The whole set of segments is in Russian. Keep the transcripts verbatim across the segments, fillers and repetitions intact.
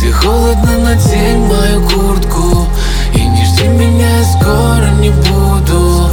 Если холодно, надень мою куртку. И не жди меня, я скоро не буду.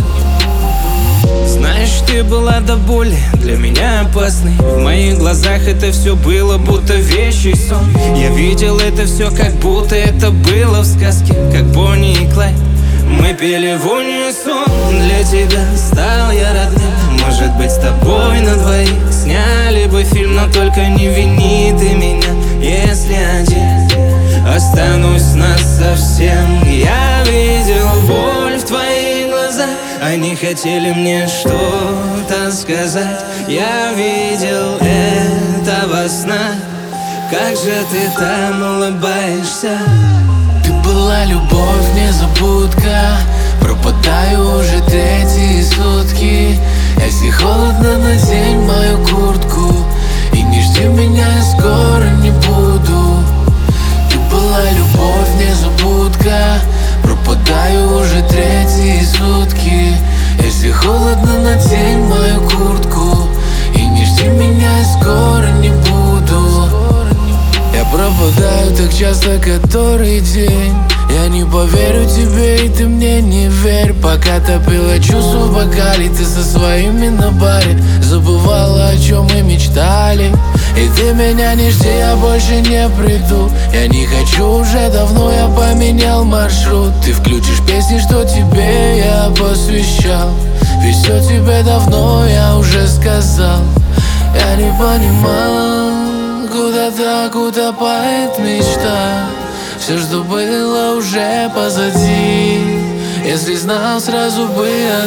Знаешь, ты была до боли для меня опасной. В моих глазах это все было будто вещий сон. Я видел это все, как будто это было в сказке, как Бонни и Клайд. Мы пели в унисон. Для тебя стал я родным. Может быть, с тобой на двоих сняли бы фильм, но только не вини ты меня, если один останусь насовсем. Я видел боль в твоих глазах, они хотели мне что-то сказать. Я видел это во снах. Как же ты там улыбаешься? Ты была любовь, незабудка. Пропадаю уже третьи сутки. Если холодно, надень мою куртку. И не жди меня, я скоро не буду. Ты была любовь, незабудка. Пропадаю уже третьи сутки. Если холодно, надень мою куртку. И не жди меня, я скоро не буду. Я пропадаю так часто, который день. Я не поверю тебе, и ты мне не верь. Пока топила чувства в бокале, ты со своими на баре забывала, о чем мы мечтали. И ты меня не жди, я больше не приду. Я не хочу уже давно, я поменял маршрут. Ты включишь песни, что тебе я посвящал. Ведь все тебе давно я уже сказал. Я не понимал, куда так утопает мечта. Все, что было, уже позади. Если знал, сразу бы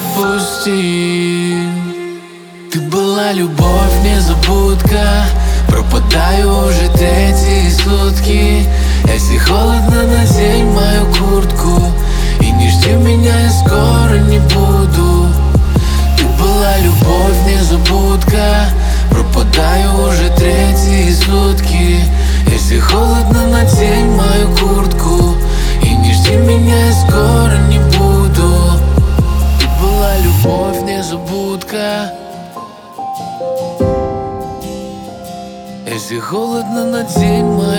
отпустил. Ты была любовь, незабудка. Пропадаю уже третьи сутки. Если холодно, надень мою куртку. И не жди меня, я скоро не буду. Ты была любовь, незабудка. Пропадаю уже третьи сутки. Если холодно, надень мою куртку. И не жди меня, я скоро не буду. Ты была любовь, незабудка. Если холодно, надень мою